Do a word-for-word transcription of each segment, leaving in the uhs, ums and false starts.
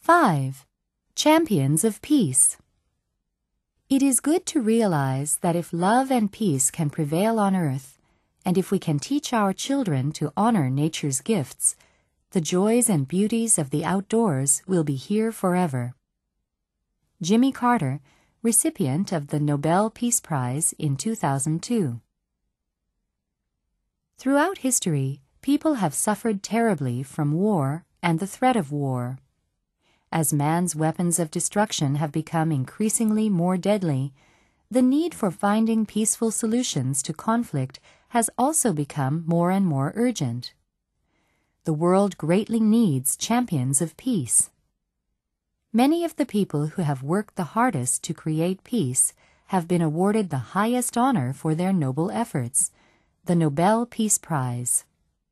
five. Champions of Peace. It is good to realize that if love and peace can prevail on earth, and if we can teach our children to honor nature's gifts, the joys and beauties of the outdoors will be here forever. Jimmy Carter, recipient of the Nobel Peace Prize in two thousand two. Throughout history, people have suffered terribly from war and the threat of war. As man's weapons of destruction have become increasingly more deadly, the need for finding peaceful solutions to conflict has also become more and more urgent. The world greatly needs champions of peace. Many of the people who have worked the hardest to create peace have been awarded the highest honor for their noble efforts, the Nobel Peace Prize.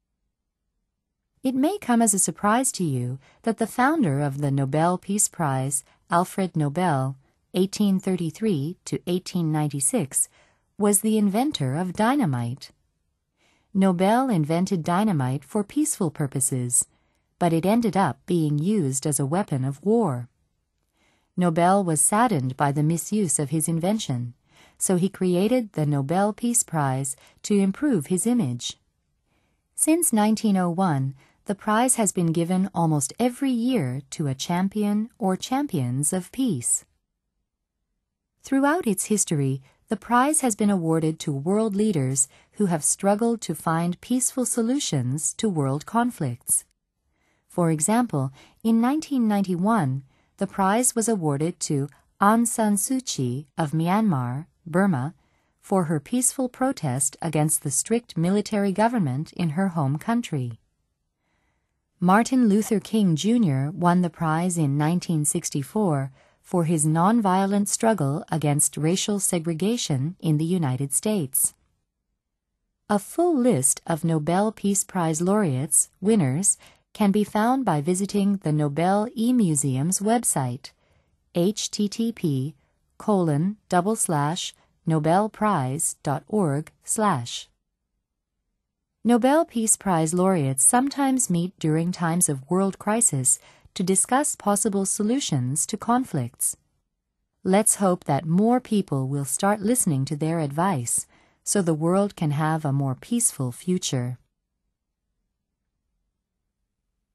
It may come as a surprise to you that the founder of the Nobel Peace Prize, Alfred Nobel, eighteen thirty-three to eighteen ninety-six, was the inventor of dynamite. Nobel invented dynamite for peaceful purposes, but it ended up being used as a weapon of war. Nobel was saddened by the misuse of his invention, so he created the Nobel Peace Prize to improve his image. Since nineteen oh one, the prize has been given almost every year to a champion or champions of peace. Throughout its history, the prize has been awarded to world leaders who have struggled to find peaceful solutions to world conflicts. For example, in nineteen ninety-one, the prize was awarded to Aung San Suu Kyi of Myanmar, Burma, for her peaceful protest against the strict military government in her home country. Martin Luther King Junior won the prize in nineteen sixty-four for his nonviolent struggle against racial segregation in the United States. A full list of Nobel Peace Prize laureates, winners, can be found by visiting the Nobel E-Museum's website, http colon double slash nobelprize.org slash. Nobel Peace Prize laureates sometimes meet during times of world crisis to discuss possible solutions to conflicts. Let's hope that more people will start listening to their advice so the world can have a more peaceful future.